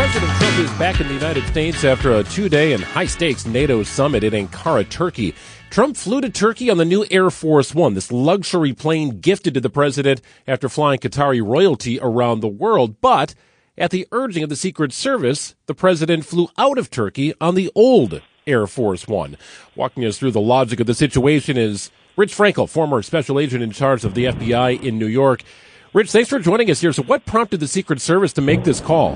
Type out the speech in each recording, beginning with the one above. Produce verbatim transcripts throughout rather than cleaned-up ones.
President Trump is back in the United States after a two-day and high-stakes NATO summit in Ankara, Turkey. Trump flew to Turkey on the new Air Force One, this luxury plane gifted to the president after flying Qatari royalty around the world. But at the urging of the Secret Service, the president flew out of Turkey on the old Air Force One. Walking us through the logic of the situation is Rich Frankel, former special agent in charge of the F B I in New York. Rich, thanks for joining us here. So what prompted the Secret Service to make this call?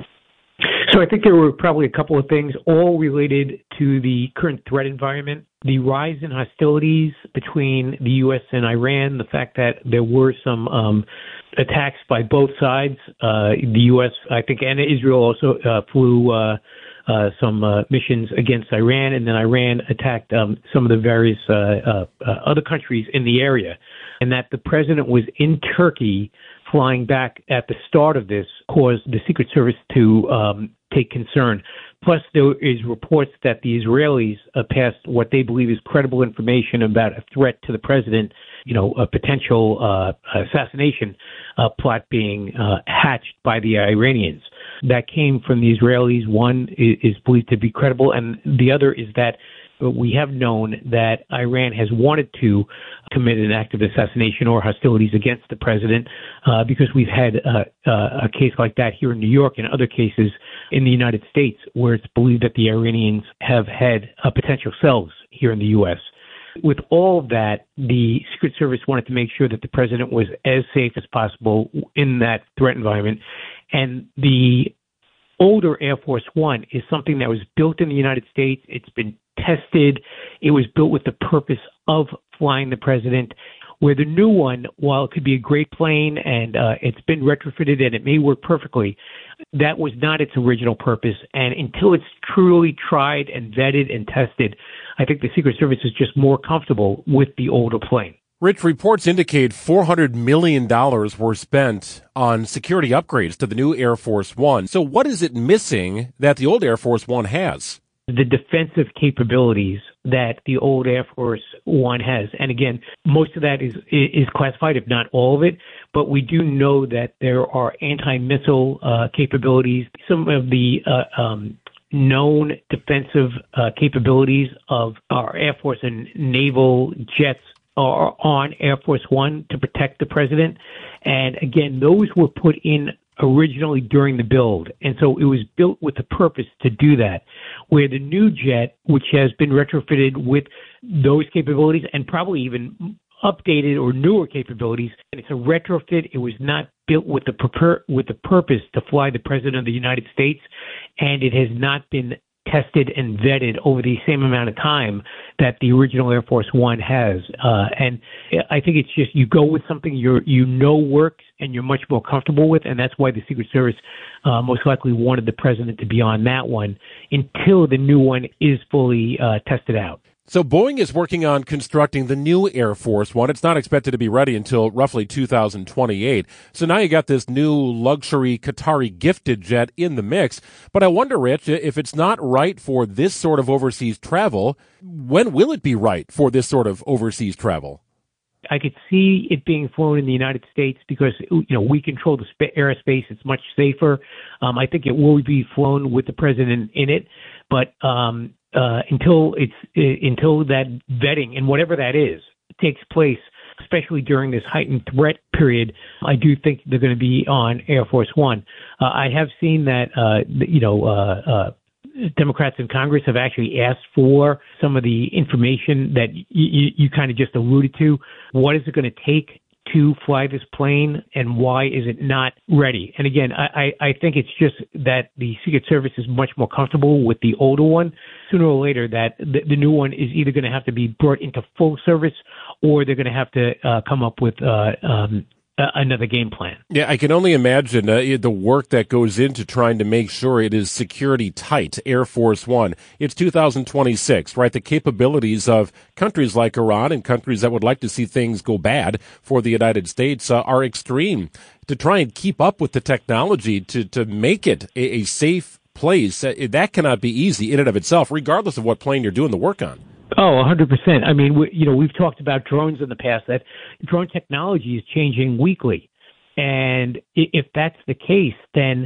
So I think there were probably a couple of things, all related to the current threat environment, the rise in hostilities between the U S and Iran, the fact that there were some um, attacks by both sides. Uh, the U S, I think, and Israel also uh, flew uh, uh, some uh, missions against Iran, and then Iran attacked um, some of the various uh, uh, uh, other countries in the area, and that the president was in Turkey flying back at the start of this caused the Secret Service to um, take concern. Plus, there is reports that the Israelis uh, passed what they believe is credible information about a threat to the president, you know, a potential uh, assassination uh, plot being uh, hatched by the Iranians. That came from the Israelis. One is, is believed to be credible, and the other is that we have known that Iran has wanted to commit an act of assassination or hostilities against the president uh, because we've had uh, uh, a case like that here in New York and other cases in the United States where it's believed that the Iranians have had uh, potential cells here in the U S. With all of that, the Secret Service wanted to make sure that the president was as safe as possible in that threat environment. And the older Air Force One is something that was built in the United States. It's been tested. It was built with the purpose of flying the president, where the new one, while it could be a great plane and uh, it's been retrofitted and it may work perfectly, that was not its original purpose. And until it's truly tried and vetted and tested, I think the Secret Service is just more comfortable with the older plane. Rich, reports indicate four hundred million dollars were spent on security upgrades to the new Air Force One. So what is it missing that the old Air Force One has? The defensive capabilities that the old Air Force One has. And again, most of that is is classified, if not all of it. But we do know that there are anti-missile uh, capabilities. Some of the uh, um, known defensive uh, capabilities of our Air Force and naval jets are on Air Force One to protect the president. And again, those were put in originally during the build. And so it was built with the purpose to do that, where the new jet, which has been retrofitted with those capabilities and probably even updated or newer capabilities, and it's a retrofit. It was not built with the purpose, with the purpose to fly the president of the United States, and it has not been tested and vetted over the same amount of time that the original Air Force One has. Uh, and I think it's just you go with something you you know works and you're much more comfortable with, and that's why the Secret Service uh, most likely wanted the president to be on that one until the new one is fully uh, tested out. So Boeing is working on constructing the new Air Force One. It's not expected to be ready until roughly two thousand twenty-eight. So now you got this new luxury Qatari gifted jet in the mix. But I wonder, Rich, if it's not right for this sort of overseas travel, when will it be right for this sort of overseas travel? I could see it being flown in the United States because, you know, we control the sp- airspace. It's much safer. Um, I think it will be flown with the president in it. But um, uh, until it's uh, until that vetting and whatever that is takes place, especially during this heightened threat period, I do think they're going to be on Air Force One. Uh, I have seen that, uh, you know, uh, uh, Democrats in Congress have actually asked for some of the information that y- y- you kind of just alluded to. What is it going to take to fly this plane, and why is it not ready? And again, I, I, I think it's just that the Secret Service is much more comfortable with the older one. Sooner or later, that the, the new one is either going to have to be brought into full service, or they're going to have to uh, come up with uh, um, Uh, another game plan. Yeah, I can only imagine uh, the work that goes into trying to make sure it is security tight. Air Force One. It's two thousand twenty-six, right? The capabilities of countries like Iran and countries that would like to see things go bad for the United States uh, are extreme. To try and keep up with the technology to, to make it a, a safe place, uh, that cannot be easy in and of itself, regardless of what plane you're doing the work on. Oh, one hundred percent. I mean, we, you know, we've talked about drones in the past, that drone technology is changing weekly. And if that's the case, then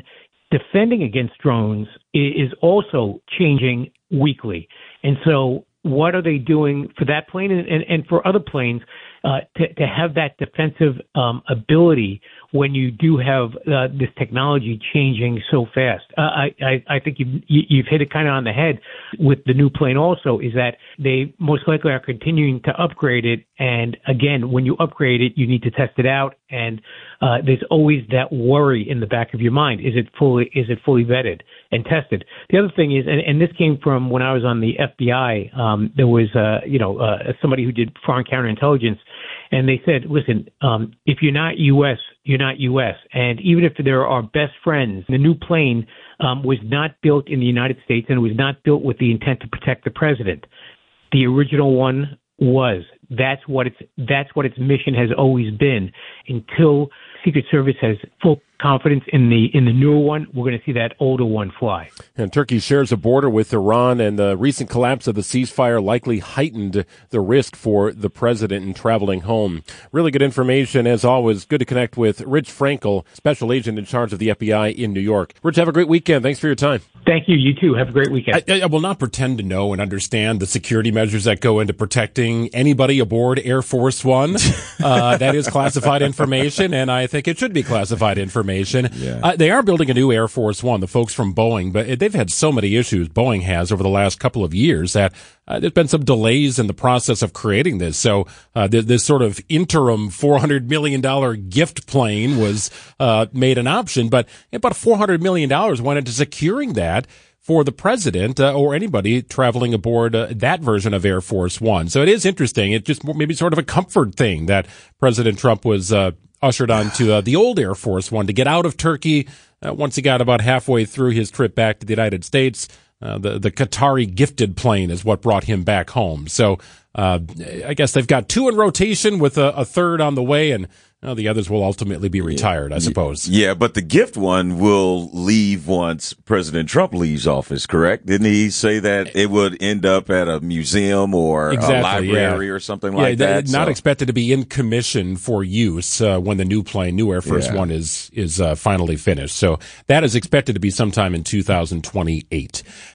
defending against drones is also changing weekly. And so what are they doing for that plane and, and, and for other planes uh, to, to have that defensive um, ability when you do have uh, this technology changing so fast? Uh, I, I, I think you've, you've hit it kind of on the head with the new plane also, is that they most likely are continuing to upgrade it. And again, when you upgrade it, you need to test it out. And uh, there's always that worry in the back of your mind. Is it fully, is it fully vetted and tested? The other thing is, and, and this came from when I was on the F B I, um, there was, uh, you know, uh, somebody who did foreign counterintelligence, and they said, listen, um, if you're not U S, you're not U S. And even if they're our best friends, the new plane um, was not built in the United States and it was not built with the intent to protect the president. The original one was. That's what its that's what its mission has always been. Until Secret Service has full confidence in the in the newer one, we're going to see that older one fly. And Turkey shares a border with Iran, and the recent collapse of the ceasefire likely heightened the risk for the president in traveling home. Really good information, as always. Good to connect with Rich Frankel, special agent in charge of the F B I in New York. Rich, have a great weekend. Thanks for your time. Thank you. You too. Have a great weekend. I, I will not pretend to know and understand the security measures that go into protecting anybody aboard Air Force One. Uh, that is classified information, and I think it should be classified information. Yeah. Uh, they are building a new Air Force One, the folks from Boeing, but they've had so many issues, Boeing has, over the last couple of years that uh, there's been some delays in the process of creating this. So uh, th- this sort of interim four hundred million dollars gift plane was uh, made an option, but about four hundred million dollars went into securing that for the president uh, or anybody traveling aboard uh, that version of Air Force One. So it is interesting. It's just maybe sort of a comfort thing that President Trump was uh, ushered onto uh, the old Air Force One to get out of Turkey uh, once he got about halfway through his trip back to the United States. Uh, the, the Qatari gifted plane is what brought him back home. So uh, I guess they've got two in rotation with a, a third on the way, and well, the others will ultimately be retired, I suppose. Yeah, but the gift one will leave once President Trump leaves office, correct? Didn't he say that it would end up at a museum or exactly, a library yeah. or something yeah, like that? Not so. expected to be in commission for use uh, when the new plane, new Air Force yeah. One, is is uh, finally finished. So that is expected to be sometime in two thousand twenty-eight.